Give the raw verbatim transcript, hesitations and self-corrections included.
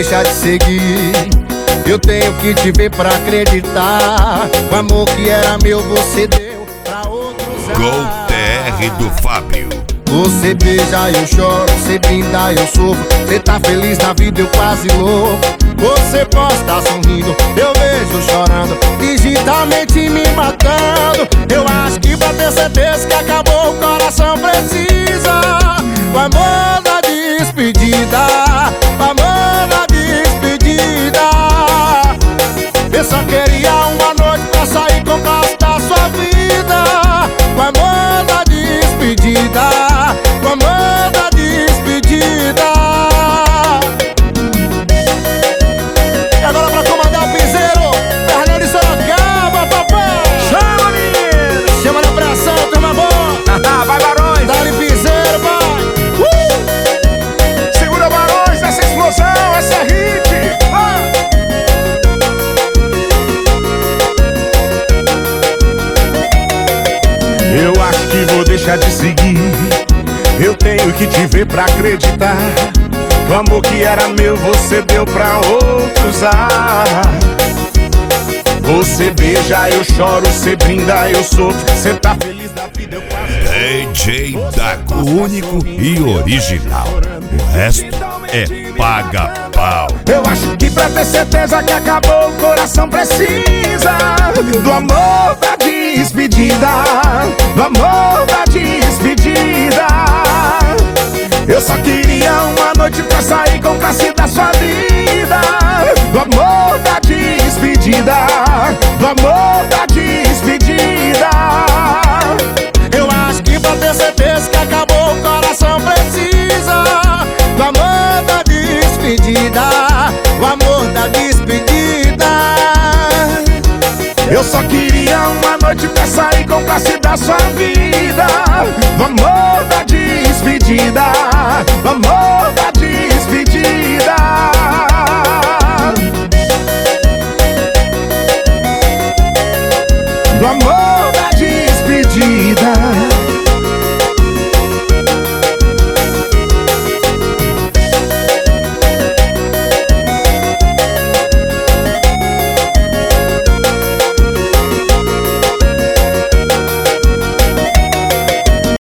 deixar de seguir. Eu tenho que te ver pra acreditar. O amor que era meu você deu pra outros. Gol T R do Fábio. Você beija, eu choro, você brinda, eu sofro. Você tá feliz na vida, eu quase louco. Você posta sorrindo, eu vejo chorando, digitalmente me matando. Eu acho que pra ter certeza que acabou, o coração precisa o amor da despedida, o amor da despedida. Eu só queria uma noite pra sair com o gosto da sua vida. O amor da despedida, o amor da despedida. E agora pra comandar o piseiro, Fernando de Sorocaba, papai. Chama, menino! Chama na pressão, turma boa. Vai, Barões! Dá-lhe piseiro, pai. Uh! Segura, Barões, essa explosão, essa é hit! Ah! Eu acho que vou deixar de seguir. Eu tenho que te ver pra acreditar. O amor que era meu você deu pra outros. Ah, você beija, eu choro, você brinda, eu sofro. Você tá feliz da vida, eu quase. D J Dago, único e original. O resto é paga-pau. Eu acho que pra ter certeza que acabou, o coração precisa do amor da despedida, do amor da despedida. Eu só queria uma noite pra sair com classe da sua vida. Do amor da despedida, do amor da despedida. Eu acho que pra ter certeza que acabou, o coração precisa do amor da despedida, o amor da despedida. Eu só queria uma noite pra sair com classe da sua vida. Do amor da despedida, do amor da